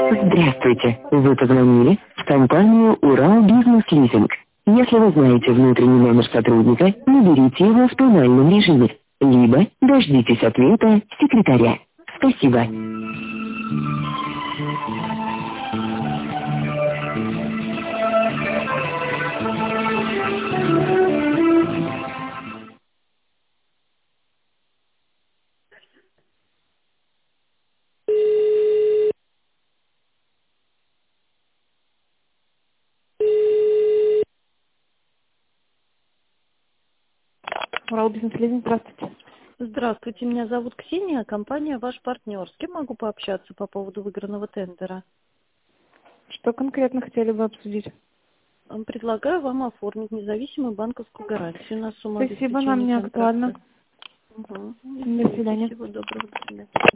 Здравствуйте! Вы позвонили в компанию «Урал Бизнес Лизинг». Если вы знаете внутренний номер сотрудника, наберите его в тональном режиме, либо дождитесь ответа секретаря. Спасибо. Урал Бизнес Лизинг, здравствуйте. Здравствуйте, меня зовут Ксения, компания «Ваш партнер». С кем могу пообщаться по поводу выигранного тендера? Что конкретно хотели бы обсудить? Предлагаю вам оформить независимую банковскую гарантию на сумму Спасибо, нам обеспечения не контракта. актуально. Угу. До свидания. Всего доброго, до свидания.